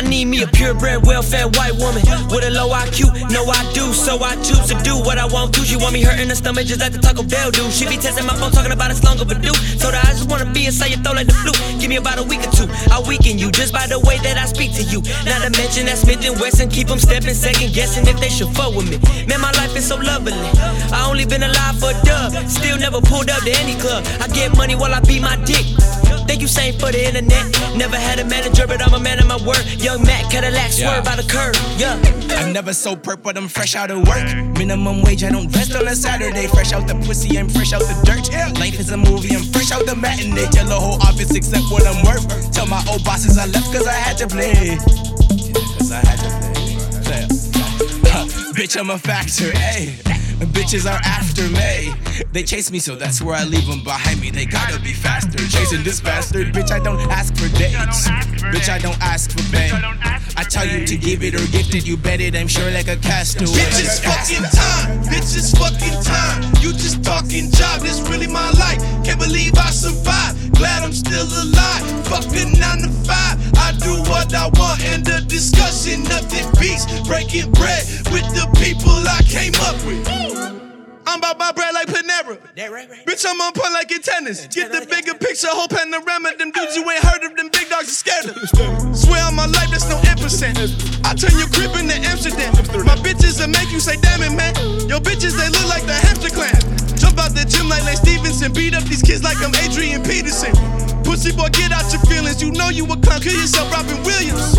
I need me a purebred, well-fed white woman with a low IQ. No, I do, so I choose to do what I want to. She want me hurting her stomach just like the Taco Bell do. She be testing my phone, talking about it's long overdue. Told her I just wanna be inside your throat like the flu. Give me about a week or two, I'll weaken you just by the way that I speak to you. Not to mention that Smith & Wesson keep them stepping, second guessing if they should fuck with me. Man, my life is so lovely. I only been alive for a dub, still never pulled up to any club. I get money while I beat my dick. Thank you, same for the internet. Never had a manager, but I'm a man of my word. Young Mac, Cadillac, swerve by the curb. Yeah. I'm never so perp, but I'm fresh out of work. Minimum wage, I don't rest on a Saturday. Fresh out the pussy, I'm fresh out the dirt. Life is a movie, I'm fresh out the matinee. Tell the whole office except what I'm worth. Tell my old bosses I left cause I had to play. Cause I had to play. Bitch, I'm a factor, ayy. Bitches are after me. They chase me, so that's where I leave them behind me. They gotta be faster. Chasing this bastard. Bitch, I don't ask for dates. Bitch, I don't ask for pay. I tell you to give it or gift it. You bet it, I'm sure like a castaway. Bitch, it's fucking time. Bitch, it's fucking time. You just talking job, this really my life. Can't believe I survived. Glad I'm still alive. Fucking 9 to 5. I do what I want and the discussion nothing beats breaking bread with the people I came up with. I'm about my bread like Panera. Bitch, I'm on point like in tennis. Get the bigger picture, whole panorama. Them dudes you ain't heard of, them big dogs are scared of. Swear on my life, that's no %. I turn your crib into Amsterdam. My bitches will make you say, damn it, man. Your bitches, they look like the hamster clan. Jump out the gym like Lane Stevenson. Beat up these kids like I'm Adrian Peterson. Pussy boy, get out your feelings. You know you a clown, kill yourself, Robin Williams.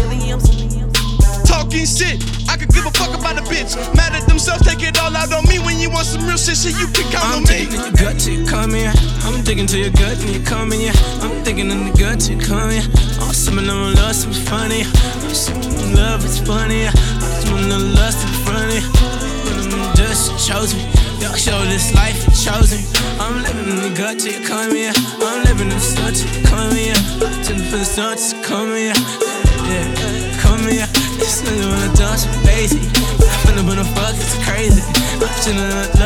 Talking shit, I could give a fuck about a bitch. Mad at themselves, take it all out on me. When you want some real shit, you can count on me. I'm taking your gut till you come here. I'm digging to your gut and you come in here. I'm thinking in the gut till you come here. Oh, some of them love, some funny. Oh, some of them love, it's funny. Some of them lust in front of you. Just chose me. Y'all show this life and chosen. I'm living in the gut till you come here. I'm living in the sun till you come here. Till the sun till you come here. Yeah, come here. This nigga wanna dance with Daisy. I finna wanna fuck, it's crazy. I'm chillin'